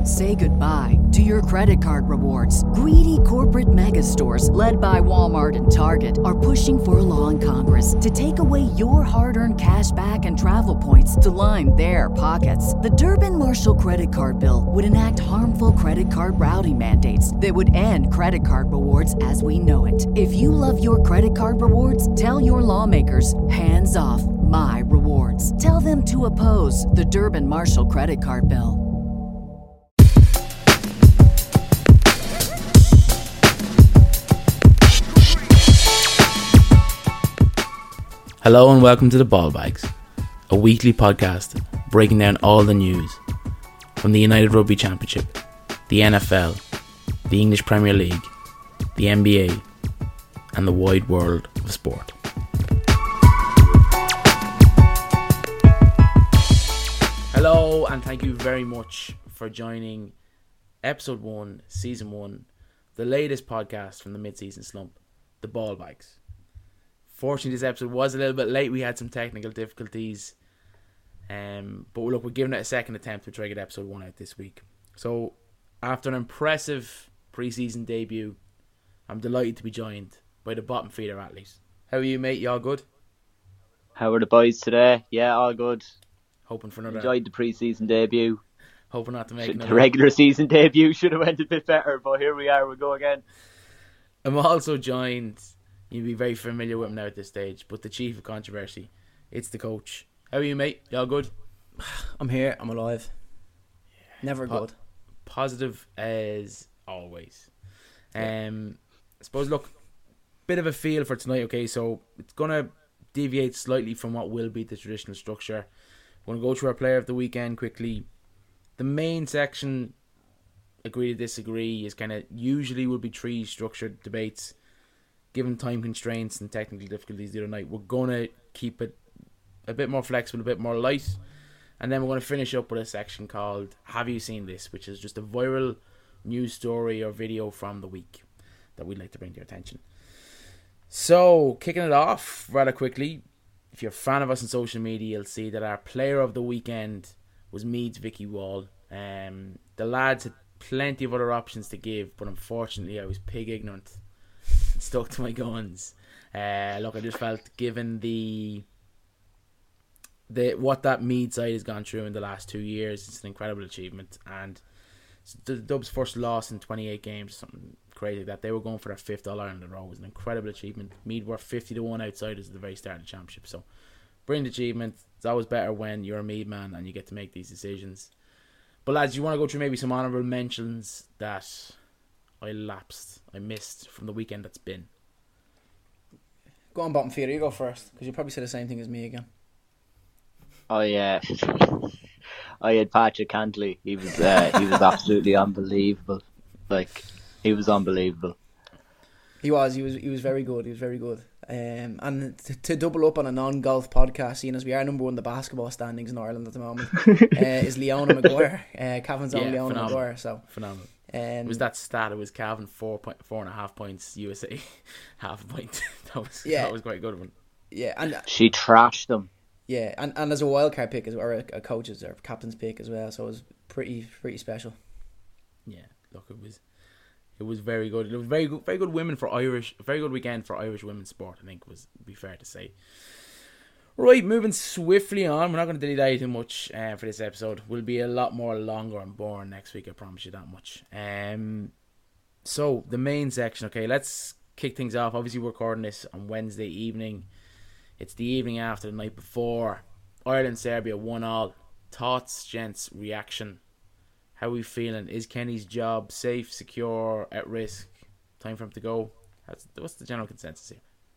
Say goodbye to your credit card rewards. Greedy corporate mega stores, led by Walmart and Target, are pushing for a law in Congress to take away your hard-earned cash back and travel points to line their pockets. The Durbin-Marshall credit card bill would enact harmful credit card routing mandates that would end credit card rewards as we know it. If you love your credit card rewards, tell your lawmakers, hands off my rewards. Tell them to oppose the Durbin-Marshall credit card bill. Hello and welcome to the Ball Bags, a weekly podcast breaking down all the news from the United Rugby Championship, the NFL, the English Premier League, the NBA, and the wide world of sport. Hello and thank you very much for joining episode 1, season 1, the latest podcast from the mid-season slump, the Ball Bags. Fortunately, this episode was a little bit late. We had some technical difficulties. But look, we're giving it a second attempt to try to get episode 1 out this week. So, after an impressive pre-season debut, I'm delighted to be joined by the bottom feeder athletes. How are you, mate? You all good? How are the boys today? Yeah, all good. Hoping for another... Enjoyed the pre-season debut. Hoping not to make another... The regular season debut should have went a bit better, but here we are, we'll go again. I'm also joined... You'll be very familiar with him now at this stage, but the chief of controversy, it's the coach. How are you, mate? You all good? I'm here. I'm alive. Never good. Positive as always. I suppose, look, bit of a feel for tonight, okay? So it's going to deviate slightly from what will be the traditional structure. We're going to go through our player of the weekend quickly. The main section, agree to disagree, is kind of usually will be 3 structured debates. Given time constraints and technical difficulties the other night, we're going to keep it a bit more flexible, a bit more light. And then we're going to finish up with a section called Have You Seen This?, which is just a viral news story or video from the week that we'd like to bring to your attention. So, kicking it off rather quickly, if you're a fan of us on social media, you'll see that our player of the weekend was Meads Vicky Wall. The lads had plenty of other options to give, but unfortunately I was pig ignorant. Stuck to my guns. Look, I just felt, given the what that Mead side has gone through in the last 2 years, it's an incredible achievement. And the Dubs' first loss in 28 games, something crazy like that. They were going for their 5th All-Ireland in a row. It was an incredible achievement. Mead were 50-1 outsiders at the very start of the championship. So, brilliant achievement. It's always better when you're a Mead man and you get to make these decisions. But lads, you want to go through maybe some honourable mentions that I missed from the weekend that's been? Go on, bottom feeder. You go first, because you probably say the same thing as me again. Oh yeah, I had Patrick Cantley. He was absolutely unbelievable. Like, he was unbelievable. He was very good. He was very good. And to double up on a non-golf podcast, seeing as we are number 1 in the basketball standings in Ireland at the moment, is Leona Maguire. Cavan's own Leona Maguire. So phenomenal. It was that stat? It was Cavan 4.5 points, USA half a point. That was quite a good one. Yeah, and she trashed them. Yeah, and as a wildcard pick or a coach's or captain's pick as well, so it was pretty special. Yeah, look, it was very good. It was very good women for Irish. Very good weekend for Irish women's sport, I think would be fair to say. Right, moving swiftly on. We're not going to delay too much for this episode. We'll be a lot more longer and boring next week, I promise you that much. So, the main section, okay, let's kick things off. Obviously, we're recording this on Wednesday evening. It's the evening after the night before. Ireland-Serbia 1-1. Thoughts, gents, reaction. How are we feeling? Is Kenny's job safe, secure, at risk? Time for him to go? What's the general consensus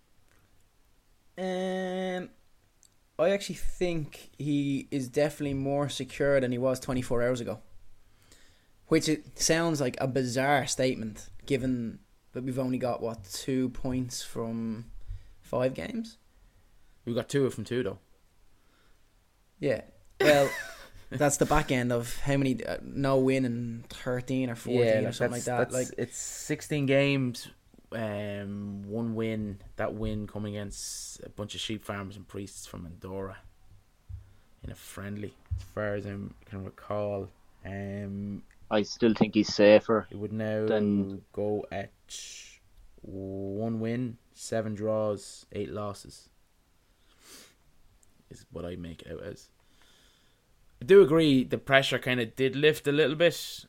here? I actually think he is definitely more secure than he was 24 hours ago. Which it sounds like a bizarre statement, given that we've only got, 2 points from 5 games? We got 2 from 2, though. Yeah. Well, that's the back end of how many, no win in 13 or 14 or something like that. Like, it's 16 games, 1 win. That win coming against a bunch of sheep farmers and priests from Andorra in a friendly, as far as I can recall. I still think he's safer. He would now Then go at 1 win, 7 draws, 8 losses. Is what I make it out as. I do agree the pressure kind of did lift a little bit.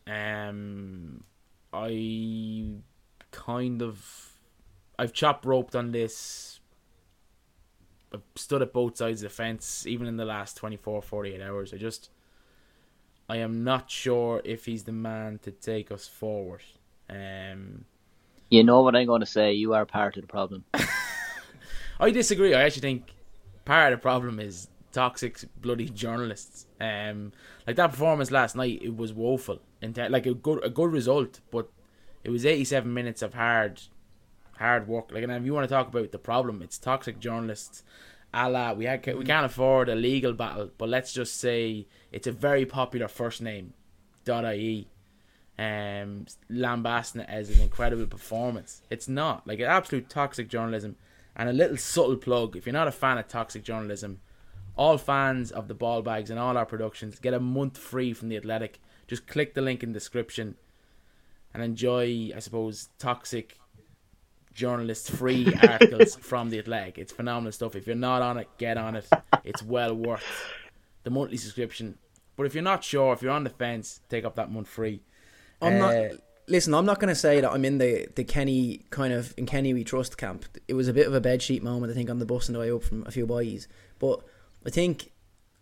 I've chopped roped on this. I've stood at both sides of the fence, even in the last 24, 48 hours. I am not sure if he's the man to take us forward. you know what I'm going to say. You are part of the problem. I disagree. I actually think part of the problem is toxic bloody journalists. Like that performance last night, it was woeful. Like a good result, but it was 87 minutes of hard work. Like, and if you want to talk about the problem, it's toxic journalists. We can't afford a legal battle, but let's just say it's a very popular first name, .ie, lambasting it as an incredible performance. It's not. Like, an absolute toxic journalism. And a little subtle plug, if you're not a fan of toxic journalism, all fans of the ball bags and all our productions get a month free from The Athletic. Just click the link in the description and enjoy, I suppose, toxic journalist free articles from The Athletic. It's phenomenal stuff. If you're not on it, get on it. It's well worth the monthly subscription. But if you're not sure, if you're on the fence, take up that month free. I'm not going to say that I'm in the Kenny kind of in Kenny we trust camp. It was a bit of a bedsheet moment, I think, on the bus on the way up from a few boys. But I think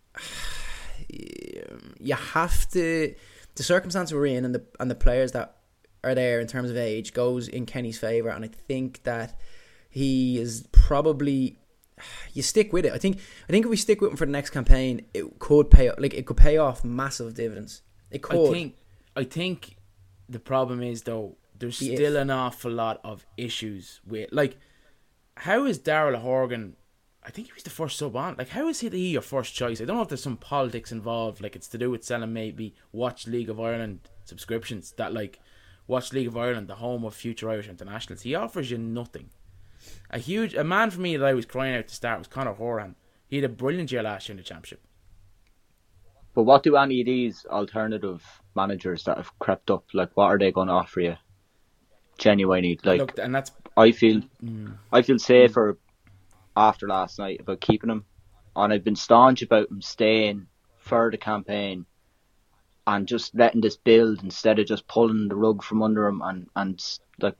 you have to. The circumstance we're in and the players that are there in terms of age goes in Kenny's favour, and I think that he is probably. You stick with it. I think if we stick with him for the next campaign, it could pay off massive dividends. It could. I think the problem is, though, there's still an awful lot of issues with, like, how is Daryl Horgan? I think he was the first sub on. Like, how is he your first choice? I don't know if there's some politics involved, like it's to do with selling maybe Watch League of Ireland subscriptions. That, like, Watch League of Ireland, the home of future Irish internationals, he offers you nothing. A man for me that I was crying out to start was Conor Horan. He had a brilliant year last year in the Championship. But what do any of these alternative managers that have crept up, like, what are they going to offer you? Genuinely, like, look, and that's. I feel safer after last night about keeping him, and I've been staunch about him staying for the campaign and just letting this build instead of just pulling the rug from under him. And like,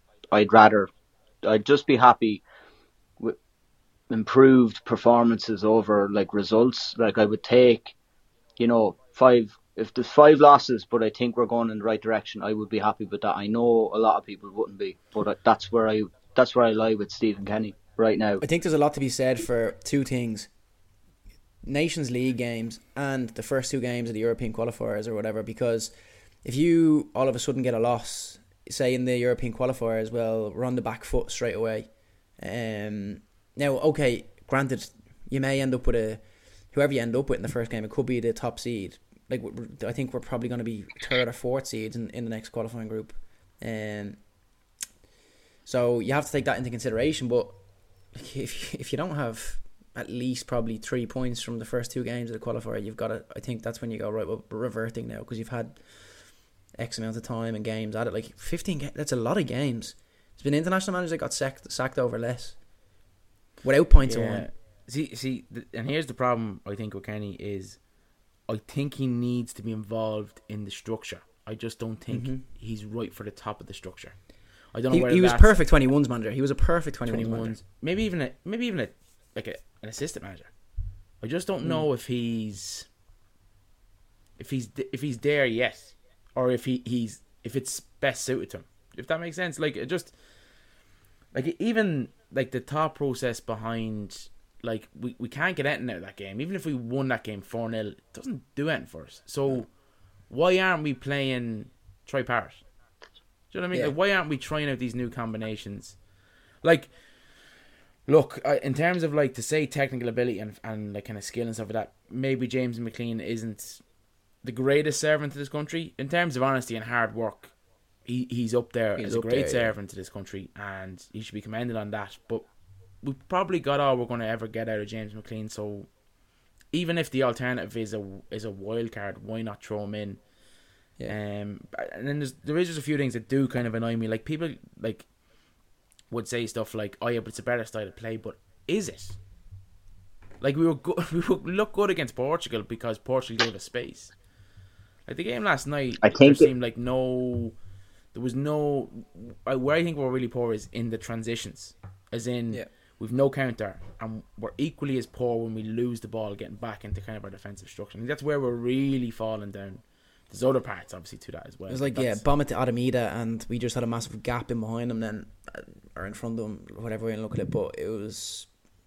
I'd just be happy with improved performances over, like, results. Like, I would take, 5. If there's 5 losses, but I think we're going in the right direction, I would be happy with that. I know a lot of people wouldn't be, but that's where I lie with Stephen Kenny right now. I think there's a lot to be said for 2 things: Nations League games and the first 2 games of the European qualifiers or whatever. Because if you all of a sudden get a loss, say in the European qualifiers, well, we're on the back foot straight away. Now, okay, granted, you may end up with whoever you end up with in the first game, it could be the top seed. Like, I think we're probably going to be 3rd or 4th seeds in the next qualifying group. So you have to take that into consideration. But if you don't have at least probably 3 points from the first 2 games of the qualifier, you've got to. I think that's when you go, right, well, we're reverting now, because you've had X amount of time and games at it. Like 15 that's a lot of games. There's been international managers that got sacked over less without points in one. See, and here's the problem I think with Kenny is, I think he needs to be involved in the structure. I just don't think he's right for the top of the structure. I don't know. He was perfect 21s manager. He was a perfect 21s manager. Maybe even an assistant manager. I just don't know if he's there yet, or if if it's best suited to him. If that makes sense. Like, it just, like, even like the thought process behind, like, we can't get anything out of that game. Even if we won that game 4-0, it doesn't do anything for us. So why aren't we playing tri-part? Do you know what I mean? Yeah. Like, why aren't we trying out these new combinations? Like, look, in terms of, like, to say technical ability and like kind of skill and stuff like that, maybe James McLean isn't the greatest servant to this country. In terms of honesty and hard work, he's up there as a great servant to this country, and he should be commended on that. But we've probably got all we're going to ever get out of James McLean. So even if the alternative is a wild card, why not throw him in? Yeah. And then there is just a few things that do kind of annoy me. Like people like would say stuff like, "Oh yeah, but it's a better style of play." But is it? Like we would look good against Portugal because Portugal gave us space. Like the game last night, there seemed like there was no. Where I think we're really poor is in the transitions, as in we've no counter, and we're equally as poor when we lose the ball, getting back into kind of our defensive structure. And that's where we're really falling down. There's other parts, obviously, to that as well. It was like, bomb it to Adamida, and we just had a massive gap in behind them then, or in front of them, whatever way you look at it. But it was,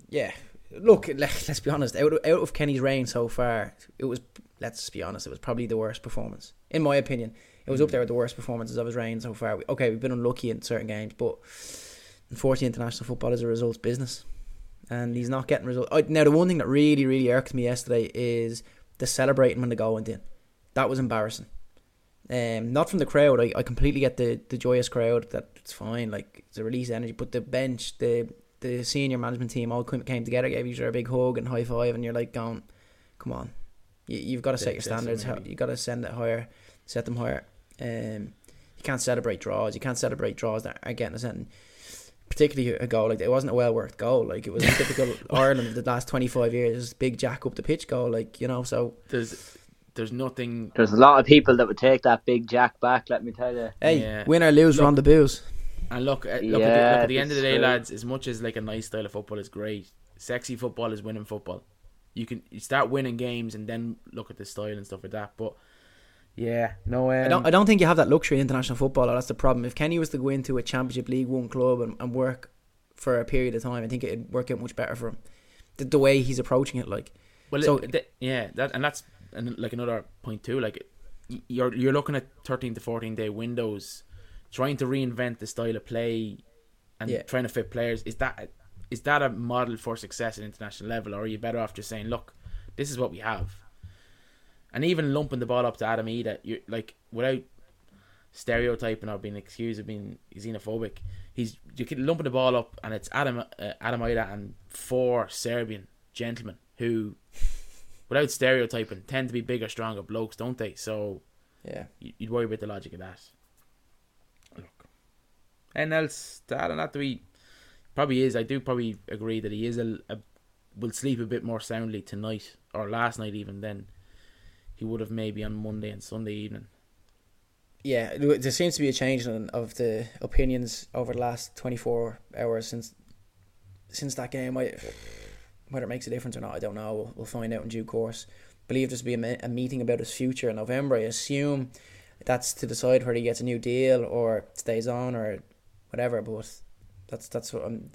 look, let's be honest, out of Kenny's reign so far, it was, let's be honest, it was probably the worst performance. In my opinion, it was up there with the worst performances of his reign so far. Okay, we've been unlucky in certain games, but unfortunately, international football is a results business. And he's not getting results. Now, the one thing that really, really irked me yesterday is the celebrating when the goal went in. That was embarrassing. Not from the crowd. I completely get the joyous crowd. That it's fine. Like, it's a release of energy. But the bench, the senior management team all came together, gave each other a big hug and high five, and you're like going, come on. You've got to set your standards. You've got to set them higher. You can't celebrate draws. You can't celebrate draws that are getting us in. Particularly a goal like that. It wasn't a well-worked goal. Like, it was a typical Ireland of the last 25 years. Big jack up the pitch goal. Like, you know, so... There's nothing... There's a lot of people that would take that big jack back, let me tell you. Hey, win or lose, we're on the booze. And look at the end of the day, lads, as much as like a nice style of football is great, sexy football is winning football. You start winning games and then look at the style and stuff like that. But yeah, no, I don't think you have that luxury in international football. That's the problem. If Kenny was to go into a Championship League One club and work for a period of time, I think it'd work out much better for him. The way he's approaching it, like. Well, so that's like another point too. Like, you're looking at 13 to 14 day windows, trying to reinvent the style of play and trying to fit players. Is that a model for success at international level, or are you better off just saying, look, this is what we have? And even lumping the ball up to Adam Ida, you like, without stereotyping or being accused of being xenophobic, you keep lumping the ball up, and it's Adam Ida and 4 Serbian gentlemen who, without stereotyping, tend to be bigger, stronger blokes, don't they? So yeah, you'd worry about the logic of that. Look, and else to add on that, we probably is. I do probably agree that he is will sleep a bit more soundly tonight or last night even than he would have maybe on Monday and Sunday evening. Yeah, there seems to be a change of the opinions over the last 24 hours since that game. Whether it makes a difference or not, I don't know. We'll find out in due course. I believe there's to be a meeting about his future in November. I assume that's to decide whether he gets a new deal or stays on or whatever. But that's what I'm.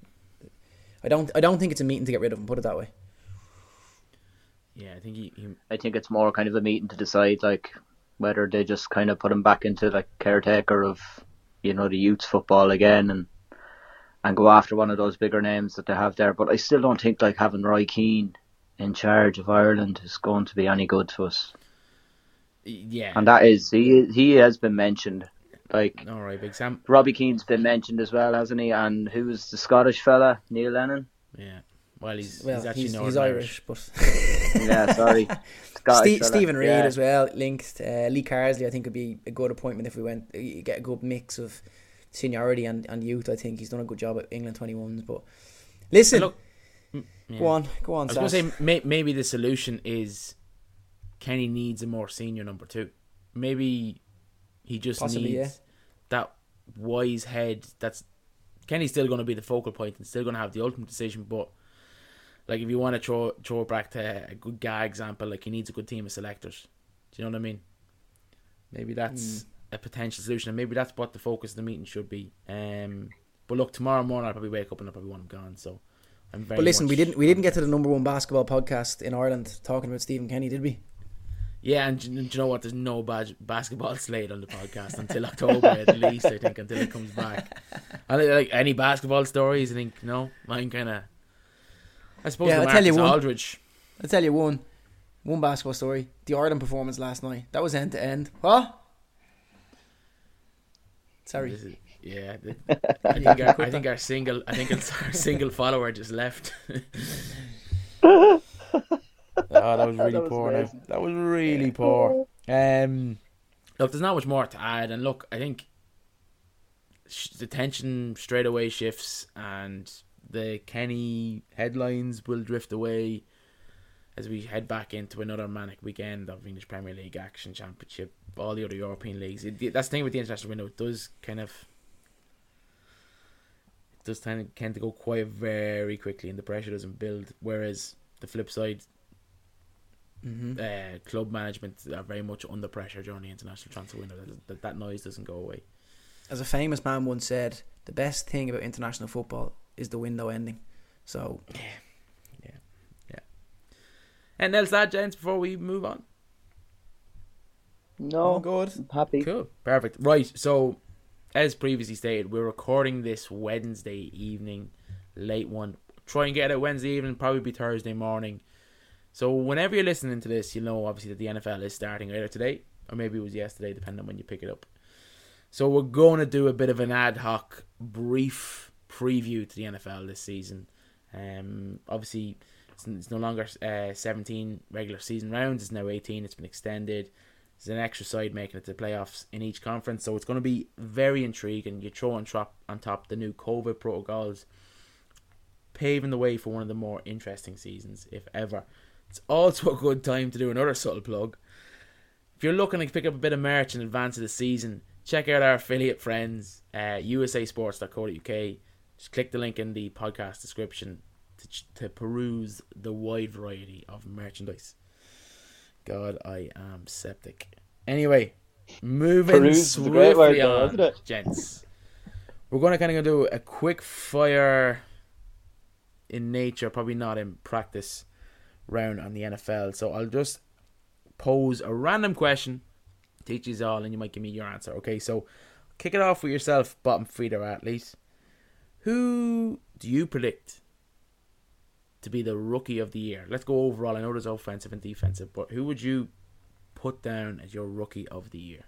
I don't think it's a meeting to get rid of him. Put it that way. Yeah, I think I think it's more kind of a meeting to decide, like, whether they just kind of put him back into like caretaker of, you know, the youth's football again and go after one of those bigger names that they have there. But I still don't think like having Roy Keane in charge of Ireland is going to be any good to us. Yeah, and that is he has been mentioned. Like, all right, Big Sam. Robbie Keane's been mentioned as well, hasn't he? And who's the Scottish fella, Neil Lennon? Yeah. Well, he's Irish, but yeah, sorry. Stephen Reid as well linked. Lee Carsley, I think, would be a good appointment if we went. You get a good mix of seniority and youth. I think he's done a good job at England 21s. But listen, go on. I was going to say maybe the solution is Kenny needs a more senior number 2. Maybe he just needs that wise head. That's Kenny's still going to be the focal point and still going to have the ultimate decision, but. Like, if you want to throw it back to a good guy example, like, he needs a good team of selectors. Do you know what I mean? Maybe that's a potential solution, and maybe that's what the focus of the meeting should be. But look, tomorrow morning I'll probably wake up and I'll probably want him gone. So I'm very. But listen, we didn't get to the number 1 basketball podcast in Ireland talking about Stephen Kenny, did we? Yeah, and do you know what? There's no basketball slate on the podcast until October at least. I think until it comes back. And like any basketball stories, I think no, mine kind of. I suppose I'll tell you one. Aldridge. I'll tell you one basketball story. The Ireland performance last night. That was end to end. What? Sorry. I think our single follower just left. That was really poor. That was really poor. Look, there's not much more to add, and look, I think the tension straight away shifts, and the Kenny headlines will drift away as we head back into another manic weekend of English Premier League action, Championship, all the other European leagues. That's the thing with the international window. It does tend to go quite very quickly, and the pressure doesn't build. Whereas the flip side, club management are very much under pressure during the international transfer window. That noise doesn't go away. As a famous man once said, the best thing about international football is the window ending. So yeah. And else that, gents, before we move on? No, good. I'm happy. Cool, perfect. Right, so as previously stated, we're recording this Wednesday evening, late one. Try and get it Wednesday evening, probably be Thursday morning. So whenever you're listening to this, you'll know obviously that the NFL is starting either today or maybe it was yesterday, depending on when you pick it up. So we're going to do a bit of an ad hoc, brief preview to the NFL this season. Obviously, it's no longer 17 regular season rounds. It's now 18. It's been extended. There's an extra side making it to the playoffs in each conference. So it's going to be very intriguing. You throw on top the new COVID protocols, paving the way for one of the more interesting seasons, if ever. It's also a good time to do another subtle plug. If you're looking to pick up a bit of merch in advance of the season, check out our affiliate friends, usasports.co.uk. Just click the link in the podcast description to peruse the wide variety of merchandise. God, I am septic. Anyway, moving swiftly on, gents. We're going to kind of do a quick fire in nature, probably not in practice, round on the NFL. So I'll just pose a random question, teach you all, and you might give me your answer. Okay, so kick it off with yourself, bottom feeder athlete. Who do you predict to be the rookie of the year? Let's go overall. I know there's offensive and defensive, but who would you put down as your rookie of the year?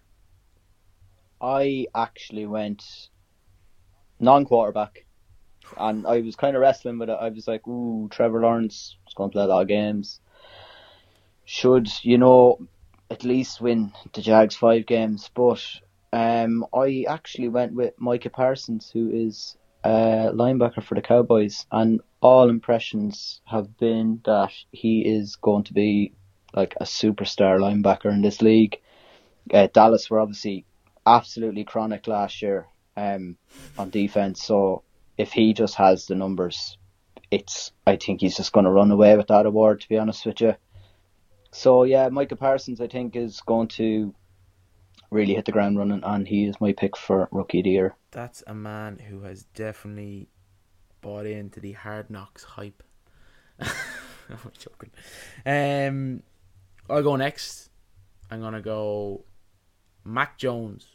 I actually went non-quarterback, and I was kind of wrestling with it. I was like, ooh, Trevor Lawrence is going to play a lot of games. Should, at least win the Jags 5 games. But I actually went with Micah Parsons, who is a linebacker for the Cowboys, and all impressions have been that he is going to be like a superstar linebacker in this league. Dallas were obviously absolutely chronic last year on defense, so if he just has the numbers, I think he's just going to run away with that award, to be honest with you. So yeah, Micah Parsons I think is going to really hit the ground running, and he is my pick for rookie of the year. That's a man who has definitely bought into the Hard Knocks hype. I'm joking. I'll go next. I'm going to go Mac Jones.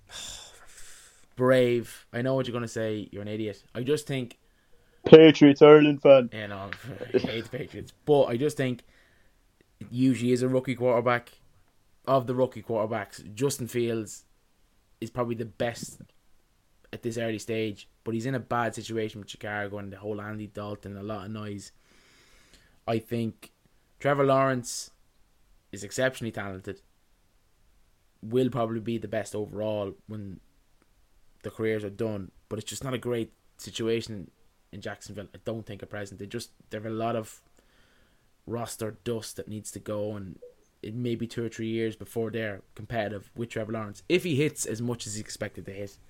Brave. I know what you're going to say. You're an idiot. I just think... Patriots, Ireland fan. I hate the Patriots. But I just think it usually is a rookie quarterback. Of the rookie quarterbacks, Justin Fields is probably the best at this early stage, but he's in a bad situation with Chicago and the whole Andy Dalton, a lot of noise. I think Trevor Lawrence is exceptionally talented, will probably be the best overall when the careers are done, but it's just not a great situation in Jacksonville, I don't think, at present. There are a lot of roster dust that needs to go, and it may be 2 or 3 years before they're competitive with Trevor Lawrence, if he hits as much as he's expected to hit.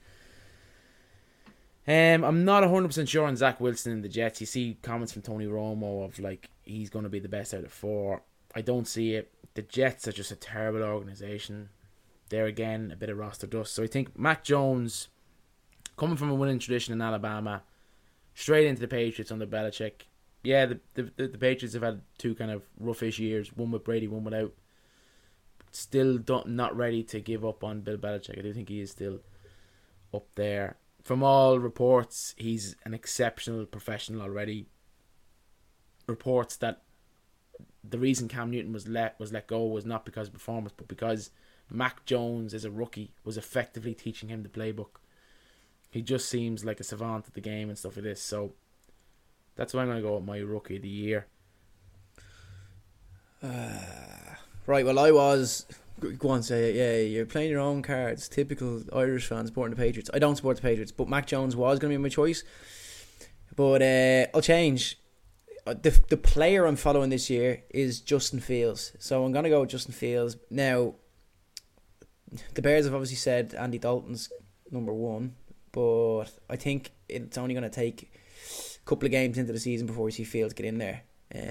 I'm not 100% sure on Zach Wilson and the Jets. You see comments from Tony Romo of like he's going to be the best out of 4. I don't see it. The Jets are just a terrible organisation. They're again a bit of roster dust. So I think Mac Jones, coming from a winning tradition in Alabama, straight into the Patriots under Belichick. Yeah, the Patriots have had 2 kind of roughish years, one with Brady, one without. Still not ready to give up on Bill Belichick. I do think he is still up there. From all reports, he's an exceptional professional already. Reports that the reason Cam Newton was let go was not because of performance, but because Mac Jones, as a rookie, was effectively teaching him the playbook. He just seems like a savant at the game and stuff like this. So that's why I'm going to go with my rookie of the year. Right, well, I was Go on, say it. Yeah, you're playing your own cards. Typical Irish fans supporting the Patriots. I don't support the Patriots, but Mac Jones was going to be my choice. But I'll change. The player I'm following this year is Justin Fields. So I'm going to go with Justin Fields. Now, the Bears have obviously said Andy Dalton's number one, but I think it's only going to take a couple of games into the season before we see Fields get in there.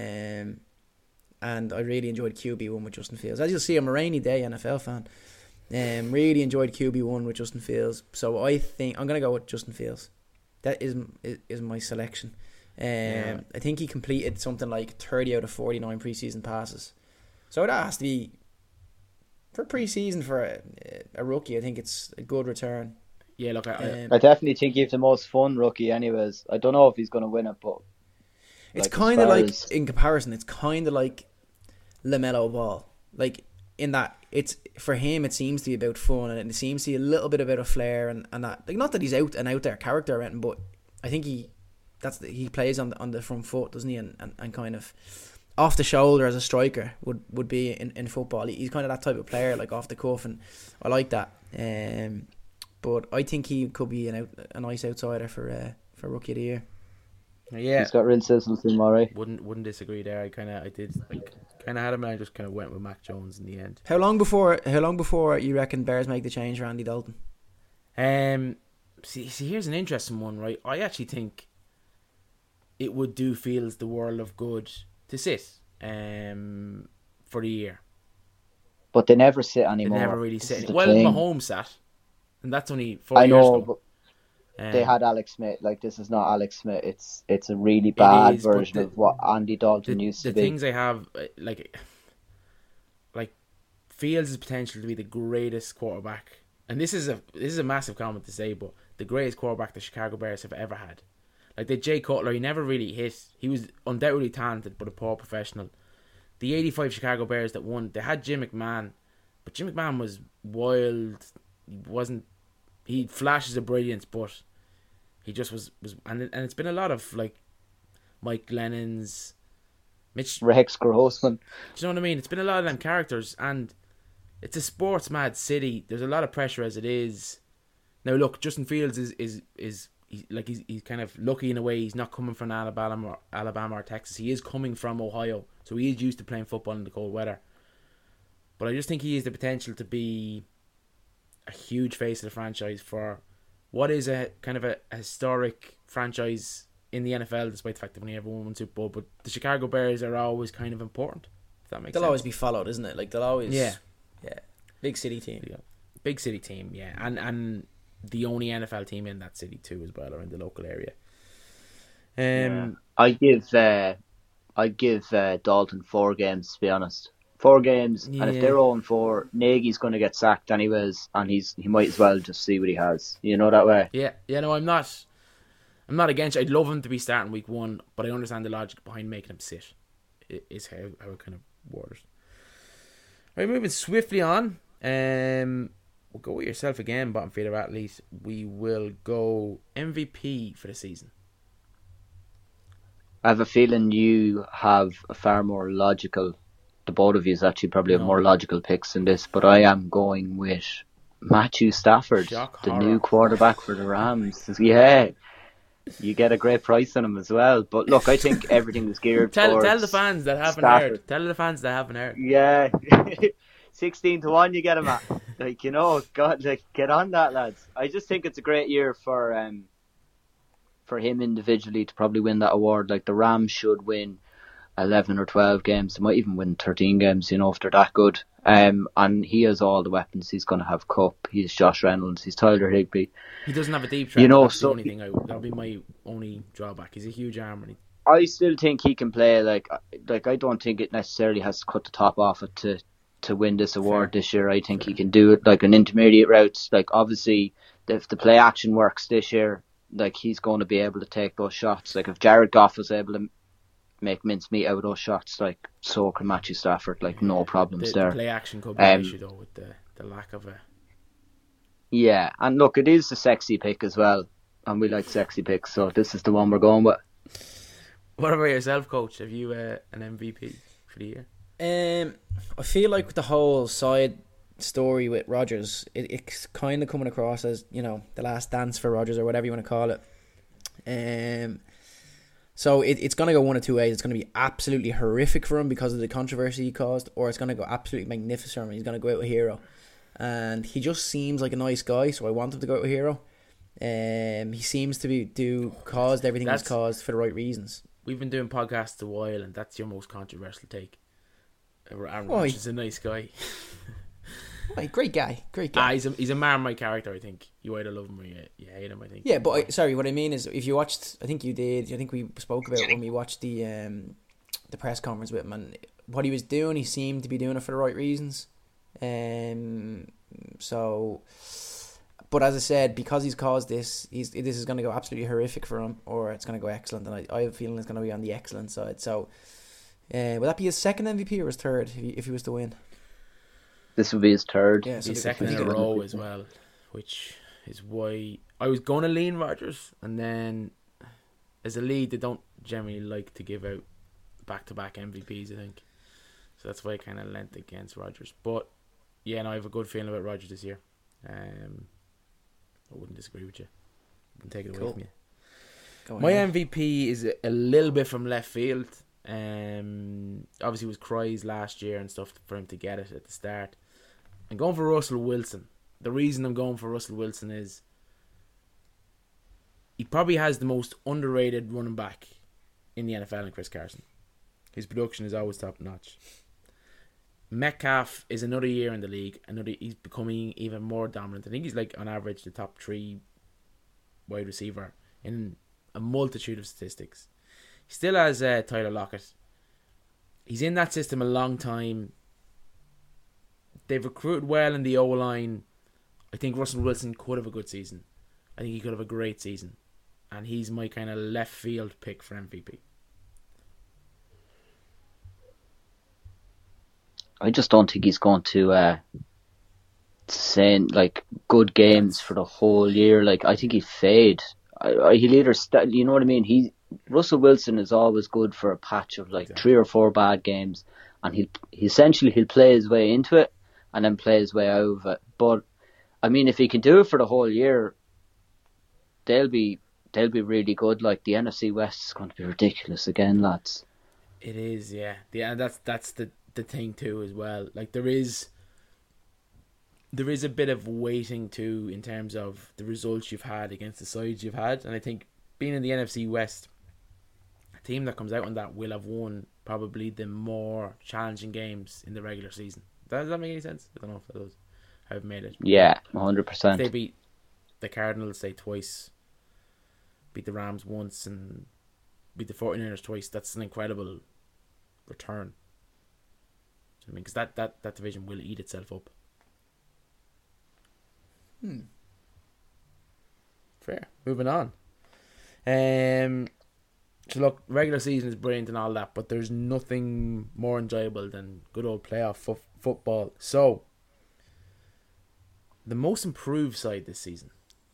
And I really enjoyed QB1 with Justin Fields. As you'll see, I'm a rainy day NFL fan. Really enjoyed QB1 with Justin Fields. So I think I'm going to go with Justin Fields. That is my selection. I think he completed something like 30 out of 49 preseason passes. So that has to be, for preseason for a rookie, I think it's a good return. Yeah, look, I definitely think he's the most fun rookie anyways. I don't know if he's going to win it, but... It's kind of like, in comparison, it's kind of like LaMelo Ball. Like, in that, it's for him, it seems to be about fun, and it seems to be a little bit about a flair, and that. Like, not that he's out there character or anything, but I think he plays on the front foot, doesn't he? And kind of off the shoulder as a striker would be in football. He's kind of that type of player, like off the cuff, and I like that. But I think he could be a nice outsider for Rookie of the Year. Yeah, he's got real sizzles in Murray. Wouldn't disagree there. I did had him, and I just kind of went with Mac Jones in the end. How long before you reckon Bears make the change for Andy Dalton? See, here's an interesting one, right? I actually think it would do Fields the world of good to sit for the year. But they never sit anymore. They never really sit. Well, Mahomes sat, and that's only 4 years ago. But they had Alex Smith. Like, this is not Alex Smith. It's a really bad version of what Andy Dalton used to be. The things I have, like Fields' potential to be the greatest quarterback, and this is a massive comment to say, but the greatest quarterback the Chicago Bears have ever had. Like, the Jay Cutler, he never really hit. He was undoubtedly talented, but a poor professional. The 85 Chicago Bears that won, they had Jim McMahon, but Jim McMahon was wild. He flashes of brilliance, but he just was and it's been a lot of, like, Mike Glennon's, Rex Grossman. Do you know what I mean? It's been a lot of them characters, and it's a sports mad city. There's a lot of pressure as it is. Now look, Justin Fields is he's kind of lucky in a way. He's not coming from Alabama or Texas. He is coming from Ohio, so he is used to playing football in the cold weather. But I just think he has the potential to be a huge face of the franchise for what is a kind of a historic franchise in the NFL, despite the fact they've only ever won one Super Bowl. But the Chicago Bears are always kind of important, if that makes sense. They'll always be followed, isn't it? Like, they'll always... Yeah. Big city team. Yeah. Big city team, yeah. And the only NFL team in that city too as well, or in the local area. I give Dalton 4 games, to be honest. 4 games, and if they're 0-4, Nagy's going to get sacked anyways, and he might as well just see what he has. You know that way? Yeah. No, I'm not against it. I'd love him to be starting week 1, but I understand the logic behind making him sit. It is how it kind of works. Right, moving swiftly on. We'll go with yourself again, bottom feeder athlete. We will go MVP for the season. I have a feeling you have a far more logical... The both of you actually probably have more logical picks in this, but I am going with Matthew Stafford, the new quarterback for the Rams. Yeah, you get a great price on him as well. But look, I think everything is geared towards Tell the fans that haven't Stafford. heard. Tell the fans that haven't heard. Yeah, 16-1 you get him at. Like, you know, God, like, get on that, lads. I just think it's a great year for him individually to probably win that award. Like, the Rams should win 11 or 12 games. They might even win 13 games, you know, if they're that good. And he has all the weapons. He's going to have Kupp. He's Josh Reynolds. He's Tyler Higbee. He doesn't have a deep threat. You know, that's the only thing. That'll be my only drawback. He's a huge arm. I still think he can play. Like I don't think it necessarily has to cut the top off it to win this award this year. I think he can do it like an intermediate routes. Like, obviously, if the play action works this year, like, he's going to be able to take those shots. Like, if Jared Goff was able to make mincemeat out of those shots, like, so can Matthew Stafford. Like, no problems there. The play action could be an issue though, with the lack of a... Yeah, and look, it is the sexy pick as well, and we like sexy picks, so this is the one we're going with. What about yourself, Coach? Have you an MVP for the year? I feel like with the whole side story with Rodgers, it's kind of coming across as, you know, the last dance for Rodgers or whatever you want to call it. So it's going to go one of two ways. It's going to be absolutely horrific for him because of the controversy he caused, or it's going to go absolutely magnificent for him. He's going to go out a hero. And he just seems like a nice guy, so I want him to go out a hero. He seems to caused everything he's caused for the right reasons. We've been doing podcasts a while, and that's your most controversial take. Aaron Rodgers is a nice guy. Great guy. He's a Marmite character, I think. You either love him or you hate him, I think. Yeah, but what I mean is, if you watched, I think you did, I think we spoke about it when we watched the press conference with him, and what he was doing, he seemed to be doing it for the right reasons. So, but as I said, because he's caused this is going to go absolutely horrific for him, or it's going to go excellent, and I have a feeling it's going to be on the excellent side. So, would that be his second MVP or his third if he was to win? This will be his third. Yeah, so second in a row as well, which is why I was going to lean Rodgers, and then as a league, they don't generally like to give out back-to-back MVPs, I think. So that's why I kind of leant against Rodgers. But yeah, no, I have a good feeling about Rodgers this year. I wouldn't disagree with you. I can take it away from you. My MVP is a little bit from left field. Obviously it was cries last year and stuff for him to get it at the start. I'm going for Russell Wilson. The reason I'm going for Russell Wilson is he probably has the most underrated running back in the NFL in Chris Carson. His production is always top notch. Metcalf is another year in the league. He's becoming even more dominant. I think he's like on average the top 3 wide receiver in a multitude of statistics. He still has Tyler Lockett. He's in that system a long time. They've recruited well in the O-line. I think Russell Wilson could have a good season. I think he could have a great season. And he's my kind of left field pick for MVP. I just don't think he's going to send like good games for the whole year. Like I think he'll fade. He'll either you know what I mean. Russell Wilson is always good for a patch of like 3 or 4 bad games, and he'll play his way into it and then play his way out of it. But I mean, if he can do it for the whole year, they'll be really good. Like the NFC West is going to be ridiculous again, lads. It is, yeah. And that's the thing too as well. Like there is a bit of weighting too in terms of the results you've had against the sides you've had, and I think being in the NFC West, a team that comes out on that will have won probably the more challenging games in the regular season. Does that make any sense? I don't know if that does. I've made it. Yeah, 100%. They beat the Cardinals, say, twice, beat the Rams once, and beat the 49ers twice. That's an incredible return. I mean, because that division will eat itself up. Fair. Moving on. So look, regular season is brilliant and all that, but there's nothing more enjoyable than good old playoff football. So, the most improved side this season.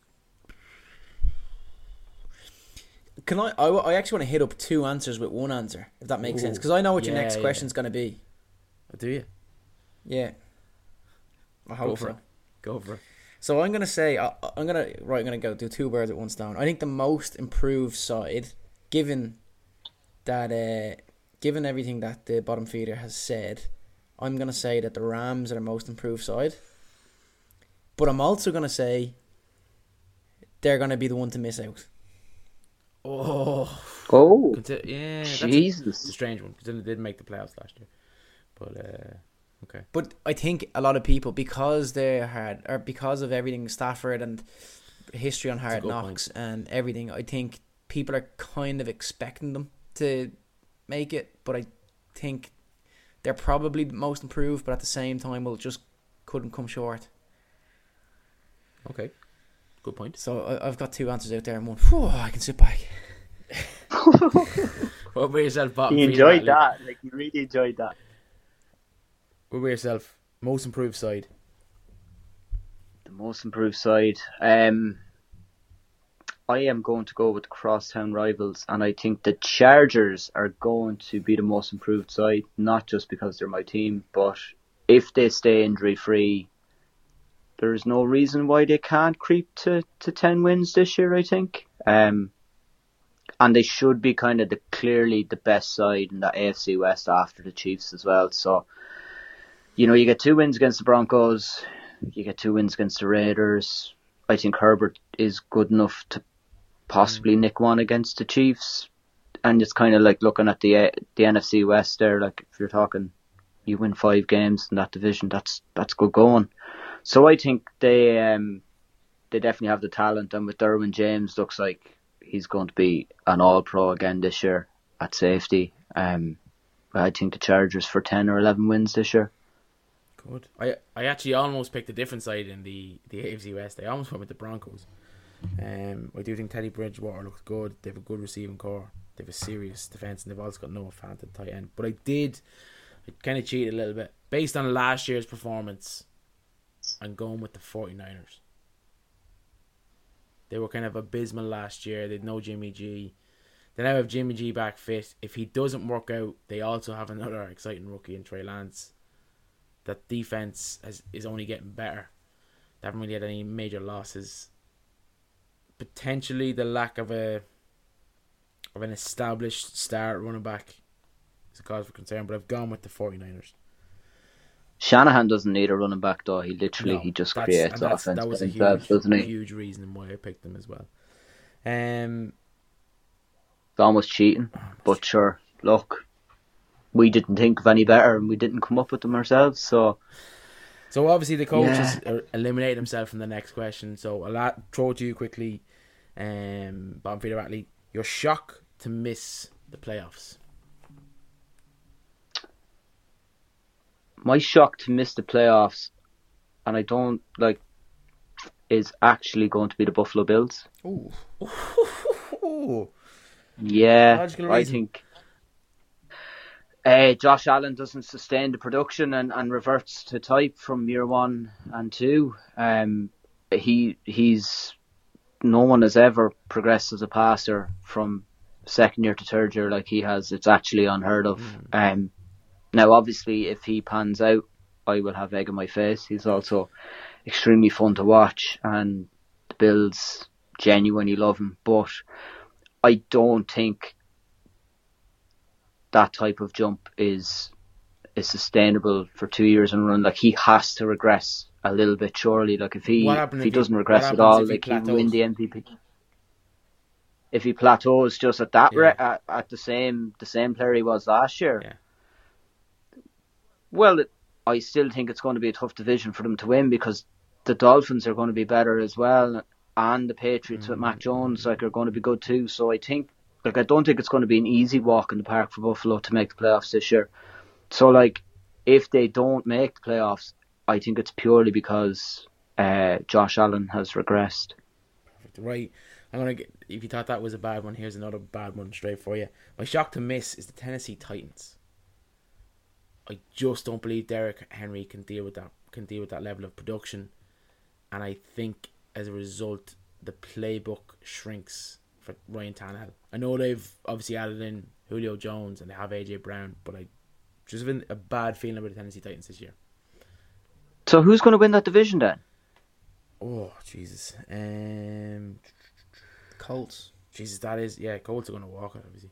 Can I actually want to hit up 2 answers with 1 answer, if that makes sense, because I know what your next question's going to be. Oh, do you? Yeah. I hope so. Go for it. So I'm gonna say I'm gonna go do 2 birds with 1 stone. I think the most improved side, given everything that the bottom feeder has said, I'm gonna say that the Rams are the most improved side. But I'm also gonna say they're gonna be the one to miss out. Oh, yeah, Jesus, that's a strange one because they didn't make the playoffs last year. But okay. But I think a lot of people, because of everything Stafford and history on Hard Knocks and everything, I think people are kind of expecting them to make it. But I think they're probably the most improved, but at the same time, just couldn't come short. Okay, good point. So I've got 2 answers out there, and one, I can sit back. What about yourself, Bob? You enjoyed that. Like, you really enjoyed that. What about yourself? Most improved side? The most improved side. I am going to go with the crosstown rivals, and I think the Chargers are going to be the most improved side, not just because they're my team, but if they stay injury free there's no reason why they can't creep to 10 wins this year, I think. And they should be kind of clearly the best side in the AFC West after the Chiefs as well. So, you get 2 wins against the Broncos, you get 2 wins against the Raiders. I think Herbert is good enough to possibly nick one against the Chiefs. And it's kind of like looking at the NFC West there. Like, if you're talking, you win 5 games in that division, that's good going. So I think they definitely have the talent, and with Derwin James, looks like he's going to be an All-Pro again this year at safety. I think the Chargers for 10 or 11 wins this year. Good. I actually almost picked a different side in the AFC West. I almost went with the Broncos. I do think Teddy Bridgewater looks good. They have a good receiving core. They have a serious defense, and they've also got Noah Fant at tight end. But I kind of cheated a little bit based on last year's performance. I'm going with the 49ers. They were kind of abysmal last year. They had no Jimmy G. They now have Jimmy G back fit. If he doesn't work out, they also have another exciting rookie in Trey Lance. That defense is only getting better. They haven't really had any major losses. Potentially the lack of an established star running back is a cause for concern, but I've gone with the 49ers. Shanahan doesn't need a running back though. He just creates offense that was himself, doesn't he? Huge reason why I picked him as well. It's almost cheating, but sure. Look, we didn't think of any better, and we didn't come up with them ourselves. So obviously the coach has eliminated himself from the next question. So I'll throw it to you quickly. Bottom feeder Ratley, you're shocked to miss the playoffs. My shock to miss the playoffs, and I don't is actually going to be the Buffalo Bills. Ooh. Yeah, I think Josh Allen doesn't sustain the production and reverts to type from year 1 and 2. He's no one has ever progressed as a passer from second year to third year like he has. It's actually unheard of. Now, obviously, if he pans out, I will have egg on my face. He's also extremely fun to watch, and the Bills genuinely love him. But I don't think that type of jump is sustainable for 2 years in a run. Like, he has to regress a little bit, surely. Like, if he doesn't regress at all, he will win the MVP. If he plateaus just at that at the same player he was last year, well, I still think it's going to be a tough division for them to win, because the Dolphins are going to be better as well, and the Patriots with Mac Jones are going to be good too. So I don't think it's going to be an easy walk in the park for Buffalo to make the playoffs this year. So if they don't make the playoffs, I think it's purely because Josh Allen has regressed. Perfect. Right. If you thought that was a bad one, here's another bad one straight for you. My shock to miss is the Tennessee Titans. I just don't believe Derrick Henry can deal with that level of production, and I think as a result the playbook shrinks for Ryan Tannehill. I know they've obviously added in Julio Jones and they have AJ Brown, but I just have a bad feeling about the Tennessee Titans this year. So who's going to win that division then? Oh Jesus, Colts. Jesus, Colts are going to walk it obviously.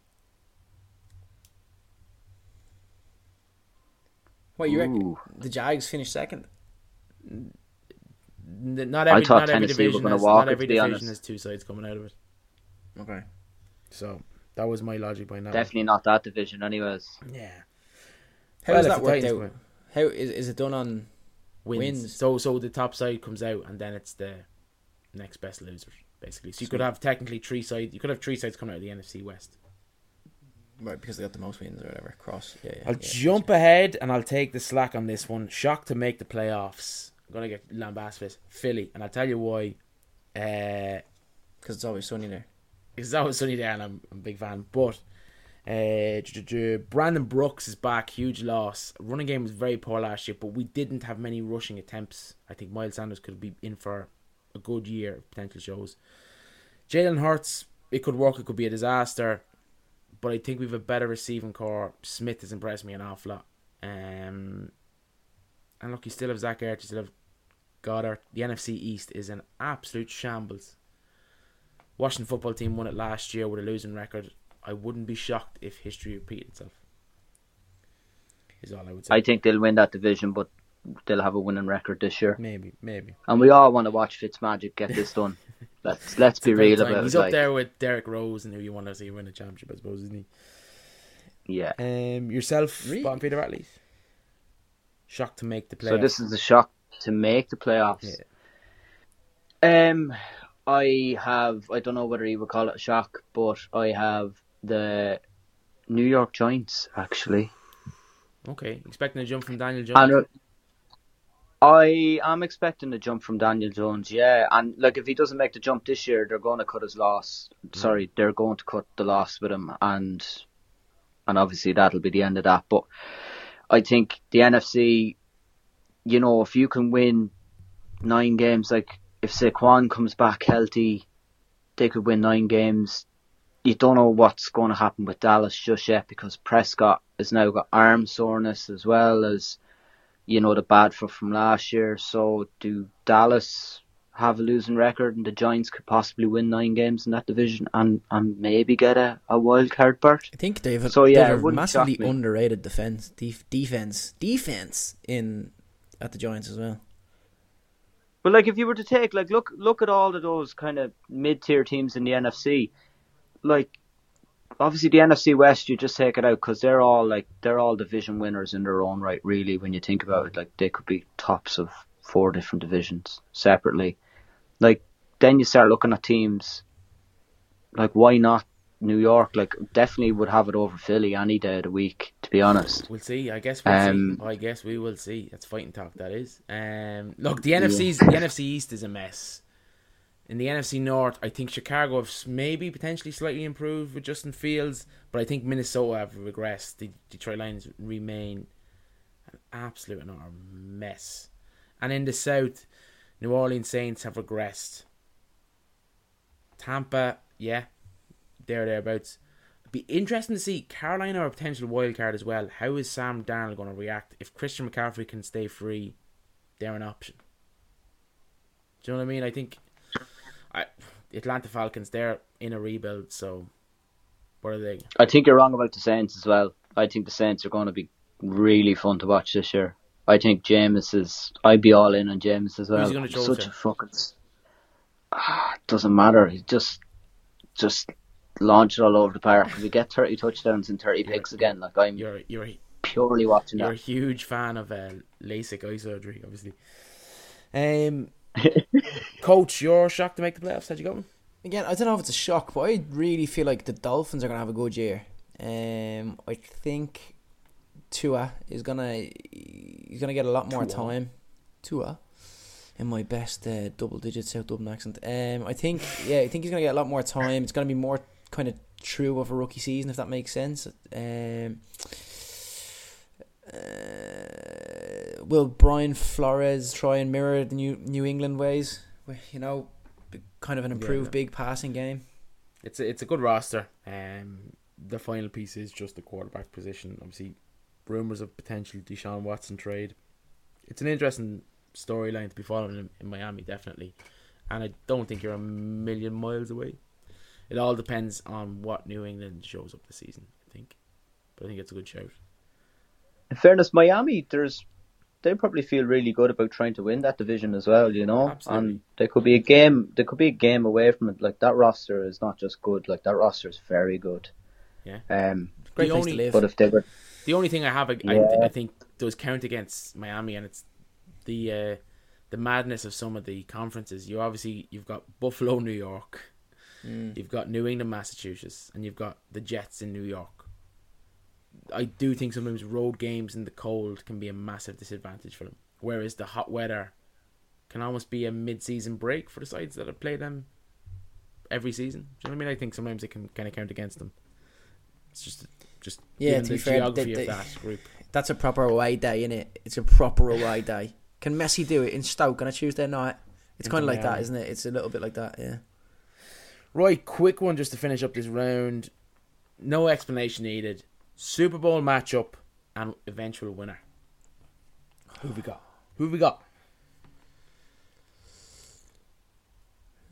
What, you reckon the Jags finished second? Not every division has 2 sides coming out of it. Okay. So that was my logic behind that. Definitely not that division anyways. Yeah. How does that work out? How is it done on wins? So the top side comes out, and then it's the next best loser, basically. So you could have technically 3 sides. You could have 3 sides coming out of the NFC West. Right, because they got the most wins or whatever. I'll jump ahead and I'll take the slack on this one. Shocked to make the playoffs. I'm going to get lambasted for this. Philly. And I'll tell you why. Because it's always sunny there. It's always sunny there, and I'm a big fan. But Brandon Brooks is back. Huge loss. Running game was very poor last year, but we didn't have many rushing attempts. I think Miles Sanders could be in for a good year. Potential shows. Jalen Hurts, it could work. It could be a disaster. But I think we have a better receiving core. Smith has impressed me an awful lot. And look, you still have Zach Ertz, you still have God, the NFC East is an absolute shambles. Washington football team won it last year with a losing record. I wouldn't be shocked if history repeated itself. Is all I would say. I think they'll win that division, but they'll have a winning record this year. Maybe. And we all want to watch Fitzmagic get this done. Let's be real about it. He's up there with Derek Rose and who you want to see win a championship, I suppose, isn't he? Yeah. Yourself, Bottom Peter Ratley. Shocked to make the playoffs. So this is a shock to make the playoffs. Yeah. I don't know whether you would call it a shock, but I have the New York Giants, actually. Okay, expecting a jump from Daniel Jones? And I am expecting a jump from Daniel Jones, yeah. And like, if he doesn't make the jump this year, they're going to cut his loss. Sorry, they're going to cut the loss with him, and obviously that'll be the end of that. But I think the NFC, you know, if you can win 9 games, like if Saquon comes back healthy, they could win 9 games. You don't know what's going to happen with Dallas just yet, because Prescott has now got arm soreness as well as, you know, the bad foot from last year. So do Dallas have a losing record and the Giants could possibly win 9 games in that division and maybe get a wild card berth? I think they've so, yeah, a massively underrated defense in at the Giants as well. But like, if you were to take, like, look at all of those kind of mid-tier teams in the NFC, like, obviously the NFC West, you just take it out because they're all division winners in their own right, really, when you think about it. Like, they could be tops of 4 different divisions separately. Like, then you start looking at teams like, why not New York? Like, definitely would have it over Philly any day of the week, to be honest. We'll see. I guess we will see. That's fighting talk, that is. Look, the NFC East is a mess. In the NFC North, I think Chicago have maybe potentially slightly improved with Justin Fields, but I think Minnesota have regressed. The Detroit Lions remain an absolute and utter mess. And in the South, New Orleans Saints have regressed. Tampa, yeah, thereabouts. It'd be interesting to see Carolina are a potential wild card as well. How is Sam Darnold going to react? If Christian McCaffrey can stay free, they're an option. Do you know what I mean? I think the Atlanta Falcons, they're in a rebuild, so what are they? I think you're wrong about the Saints as well. I think the Saints are going to be really fun to watch this year. I think I'd be all in on Jameis as well. Who's he going to throw Such a fucking... it doesn't matter. He just launch it all over the park. If we get 30 touchdowns and 30 picks again, like, you're purely watching that. You're a huge fan of LASIK eye surgery, obviously. Coach, you're shocked to make the playoffs. How'd you go? Again, I don't know if it's a shock, but I really feel like the Dolphins are going to have a good year. I think Tua is he's gonna get a lot more time. Tua, in my best double-digit South Dublin accent. I think he's gonna get a lot more time. It's gonna be more kind of true of a rookie season, if that makes sense. Will Brian Flores try and mirror the New England ways? You know, kind of an improved big passing game. It's a good roster. The final piece is just the quarterback position. Obviously, rumours of potential Deshaun Watson trade. It's an interesting storyline to be following in Miami, definitely. And I don't think you're a million miles away. It all depends on what New England shows up this season, I think. But I think it's a good shout. In fairness, Miami, they probably feel really good about trying to win that division as well, you know. Absolutely. And there could be a game away from it. Like, that roster is not just good. Like, that roster is very good. Yeah. Great place to live. But if they were, the only thing I have, I think, does count against Miami, and it's the madness of some of the conferences. You've got Buffalo, New York, you've got New England, Massachusetts, and you've got the Jets in New York. I do think sometimes road games in the cold can be a massive disadvantage for them, whereas the hot weather can almost be a mid-season break for the sides that have played them every season. Do you know what I mean? I think sometimes it can kind of count against them. It's just to the be fair, geography of that group. That's a proper away day, innit? It's a proper away day. Can Messi do it in Stoke on a Tuesday night? It's kind of like that, isn't it? It's a little bit like that, yeah. Right, quick one just to finish up this round. No explanation needed. Super Bowl matchup and eventual winner. Who have we got?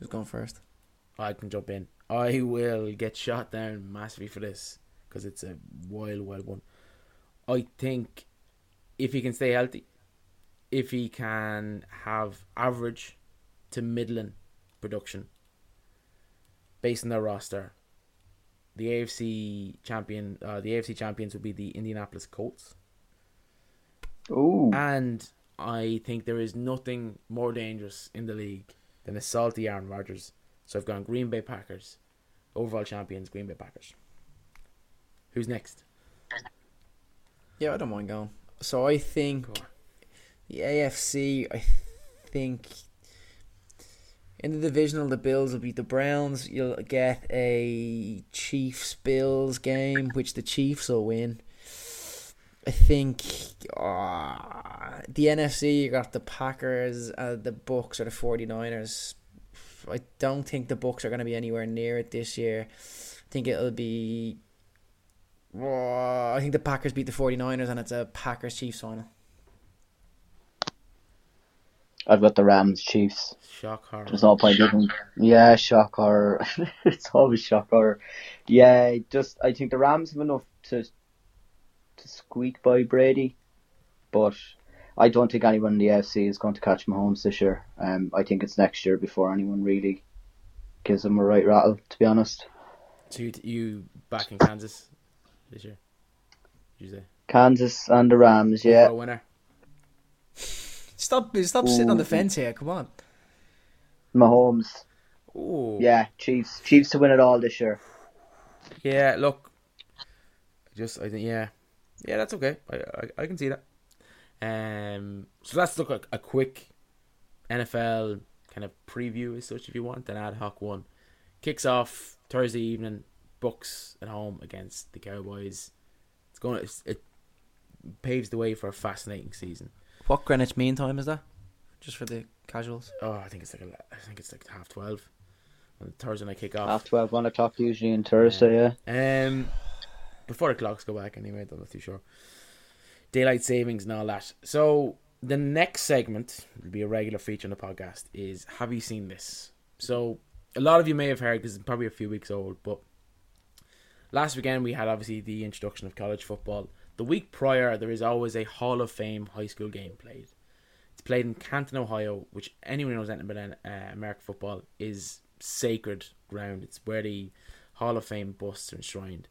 Who's going first? I can jump in. I will get shot down massively for this because it's a wild one. I think if he can stay healthy, if he can have average to middling production based on their roster, the AFC champions would be the Indianapolis Colts. Ooh. And I think there is nothing more dangerous in the league than a salty Aaron Rodgers. So I've gone Green Bay Packers. Overall champions, Green Bay Packers. Who's next? Yeah, I don't mind going. So I think the AFC, I think in the divisional, the Bills will beat the Browns. You'll get a Chiefs-Bills game, which the Chiefs will win. I think the NFC, you got the Packers, the Bucks, or the 49ers. I don't think the Bucks are going to be anywhere near it this year. I think it'll be... I think the Packers beat the 49ers and it's a Packers-Chiefs final. I've got the Rams Chiefs. Shock horror. There's no point giving. Yeah, shock horror. It's always shock horror. Yeah, I think the Rams have enough to squeak by Brady, but I don't think anyone in the AFC is going to catch Mahomes this year. I think it's next year before anyone really gives him a right rattle, to be honest. So you back in Kansas this year? Did you say? Kansas and the Rams, yeah. Overall winner. Stop sitting on the fence here, come on. Mahomes. Ooh. Yeah, Chiefs to win it all this year. Yeah, look. I think, yeah, that's okay. I can see that. So let's look at a quick NFL kind of preview as such, if you want, an ad hoc one. Kicks off Thursday evening. Bucks at home against the Cowboys. It paves the way for a fascinating season. What Greenwich Mean Time is that? Just for the casuals. Oh, I think it's like 12:30 on Thursday night kick off. 12:30, 1 o'clock usually on Thursday. Yeah. Before the clocks go back anyway. I'm not too sure. Daylight savings and all that. So the next segment will be a regular feature on the podcast. Is have you seen this? So a lot of you may have heard because it's probably a few weeks old, but last weekend we had obviously the introduction of college football. The week prior, there is always a Hall of Fame high school game played. It's played in Canton, Ohio, which anyone who knows anything about American football is sacred ground. It's where the Hall of Fame busts are enshrined.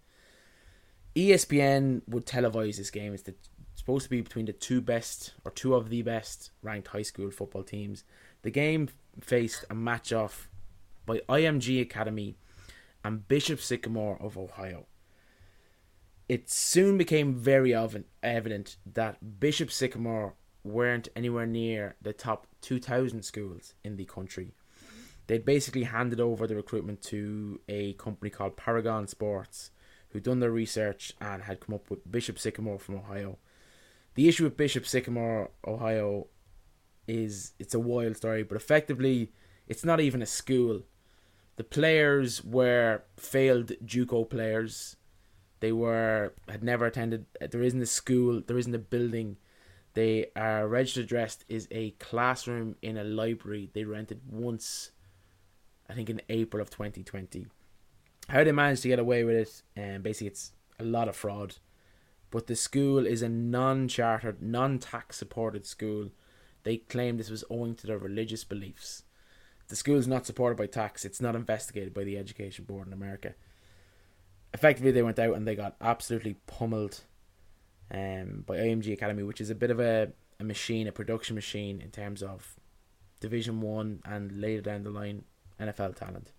ESPN would televise this game. It's supposed to be between the two of the best ranked high school football teams. The game faced a match-off by IMG Academy and Bishop Sycamore of Ohio. It soon became very evident that Bishop Sycamore weren't anywhere near the top 2,000 schools in the country. They'd basically handed over the recruitment to a company called Paragon Sports, who'd done their research and had come up with Bishop Sycamore from Ohio. The issue with Bishop Sycamore, Ohio, is it's a wild story, but effectively, it's not even a school. The players were failed JUCO players. They had never attended. There isn't a school. There isn't a building. Their registered address is a classroom in a library they rented once, I think in April of 2020. How they managed to get away with it, basically it's a lot of fraud. But the school is a non-chartered, non-tax supported school. They claim this was owing to their religious beliefs. The school is not supported by tax. It's not investigated by the Education Board in America. Effectively, they went out and they got absolutely pummeled by IMG Academy, which is a bit of a machine, a production machine in terms of Division 1 and later down the line NFL talent.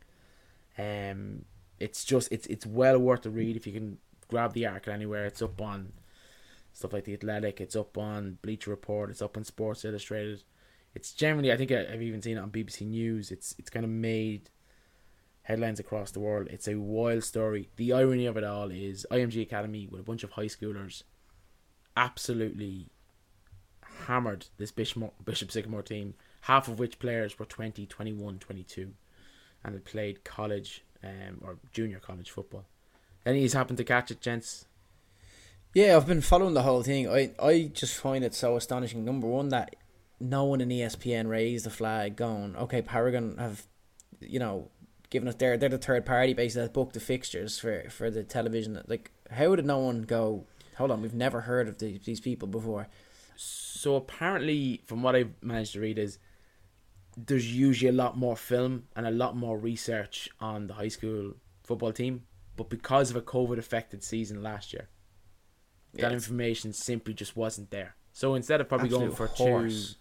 It's well worth a read if you can grab the article anywhere. It's up on stuff like The Athletic, it's up on Bleacher Report, it's up on Sports Illustrated. It's generally, I think I've even seen it on BBC News. It's kind of made headlines across the world. It's a wild story. The irony of it all is IMG Academy, with a bunch of high schoolers, absolutely hammered this Bishop Sycamore team, half of which players were 20, 21, 22 and had played college or junior college football. Any of you happened to catch it, gents? Yeah, I've been following the whole thing. I just find it so astonishing. Number one, that no one in ESPN raised the flag going, okay, Paragon have giving us they're the third party basically that book the fixtures for the television. Like, how did no one go, hold on, we've never heard of these people before? So apparently, from what I've managed to read, is there's usually a lot more film and a lot more research on the high school football team, but because of a COVID affected season last year, that information simply just wasn't there. So instead of probably going for horse.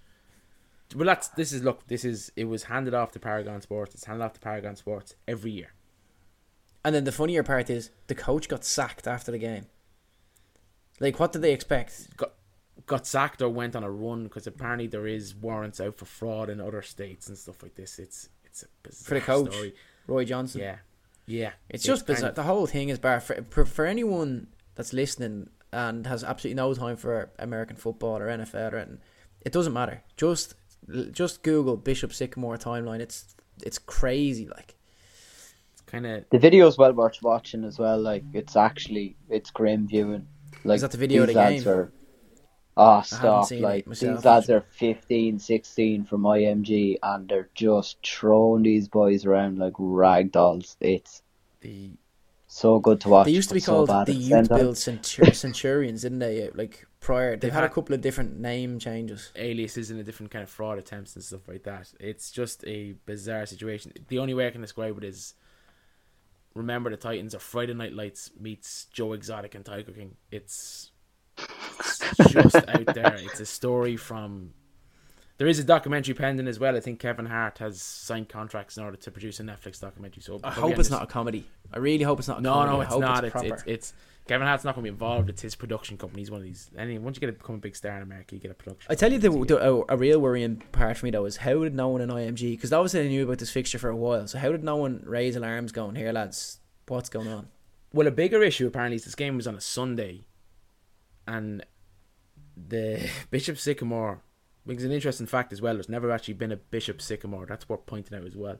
it was handed off to Paragon Sports. It's handed off to Paragon Sports every year. And then the funnier part is the coach got sacked after the game. Like, what did they expect? Got sacked or went on a run, because apparently there is warrants out for fraud in other states and stuff like this. It's a bizarre For the coach, story. Roy Johnson. Yeah. It's just bizarre. The whole thing is bad. For anyone that's listening and has absolutely no time for American football or NFL or anything, it doesn't matter. Just Google Bishop Sycamore timeline. It's crazy. Like, it's kind of, the video's well worth watching as well. Like, it's grim viewing. Like, is that the video of the game? Stop. Like, these lads are 15, 16 from IMG, and they're just throwing these boys around like rag dolls. It's so good to watch. They used to be called the Youth Build Centurions, didn't they? Like, prior, they've had a couple of different name changes, aliases, and a different kind of fraud attempts and stuff like that. It's just a bizarre situation. The only way I can describe it is, remember the Titans, or Friday Night Lights meets Joe Exotic and Tiger King. It's just out there. It's a story from... There is a documentary pending as well. I think Kevin Hart has signed contracts in order to produce a Netflix documentary. So I hope it's not a comedy. I really hope it's not a comedy. No, it's not. It's it's Kevin Hart's not going to be involved. It's his production company. He's one of these... Once you become a big star in America, you get a production. I tell you, a real worrying part for me, though, is how did no one in IMG... Because obviously they knew about this fixture for a while. So how did no one raise alarms going, here, lads, what's going on? Well, a bigger issue, apparently, is this game was on a Sunday. And the Bishop Sycamore... Because an interesting fact as well, there's never actually been a Bishop Sycamore. That's worth pointing out as well.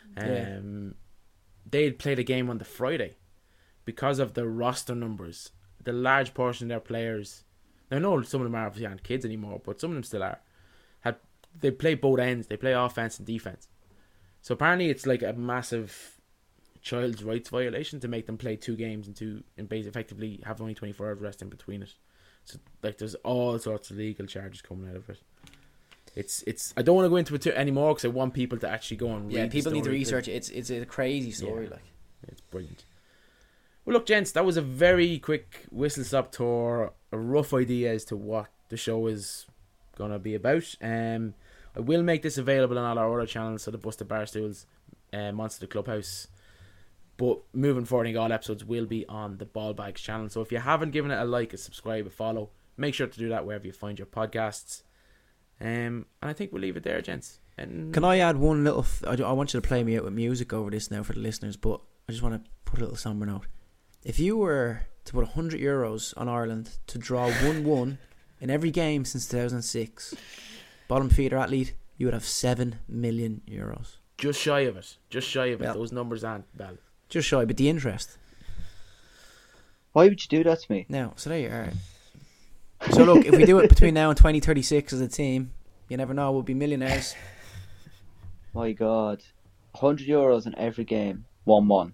They had played a game on the Friday. Because of the roster numbers, the large portion of their players... Now, I know some of them obviously aren't kids anymore, but some of them still are. They play both ends. They play offense and defense. So apparently it's like a massive child's rights violation to make them play two games and effectively have only 24 hours rest in between it. So, like, there's all sorts of legal charges coming out of it. It's. I don't want to go into it anymore because I want people to actually go and read. Yeah, people need to research it. It's a crazy story. Yeah, like, it's brilliant. Well, look, gents, that was a very quick whistle-stop tour, a rough idea as to what the show is going to be about. I will make this available on all our other channels, so the Busted Barstools, Monster the Clubhouse. But moving forward, I think all episodes will be on the Ball Bags channel. So if you haven't given it a like, a subscribe, a follow, make sure to do that wherever you find your podcasts. And I think we'll leave it there, gents. And can I add one little... I want you to play me out with music over this now for the listeners, but I just want to put a little somber note. If you were to put €100 on Ireland to draw 1-1 in every game since 2006, bottom feeder athlete, you would have €7 million. Just shy of it. Well, those numbers aren't valid. Just shy, but the interest. Why would you do that to me? No, so there you are. So look, if we do it between now and 2036 as a team, you never know, we'll be millionaires. My God. €100 in every game. 1-1.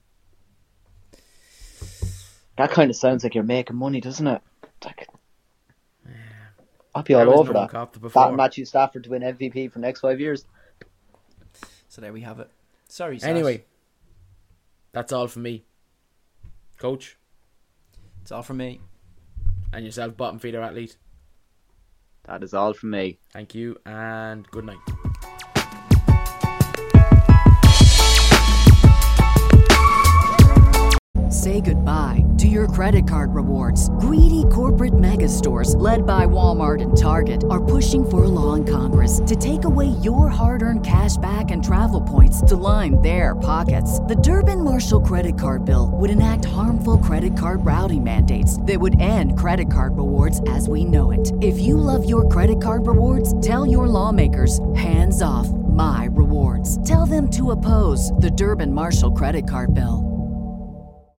That kind of sounds like you're making money, doesn't it? Like, I'll be all over that. That Matthew Stafford to win MVP for the next 5 years. So there we have it. Sorry, Sash. Anyway, that's all from me. Coach? It's all from me. And yourself, bottom feeder athlete. That is all from me. Thank you, and good night. Say goodbye to your credit card rewards. Greedy corporate mega stores, led by Walmart and Target, are pushing for a law in Congress to take away your hard-earned cash back and travel points to line their pockets. The Durbin-Marshall credit card bill would enact harmful credit card routing mandates that would end credit card rewards as we know it. If you love your credit card rewards, tell your lawmakers, hands off my rewards. Tell them to oppose the Durbin-Marshall credit card bill.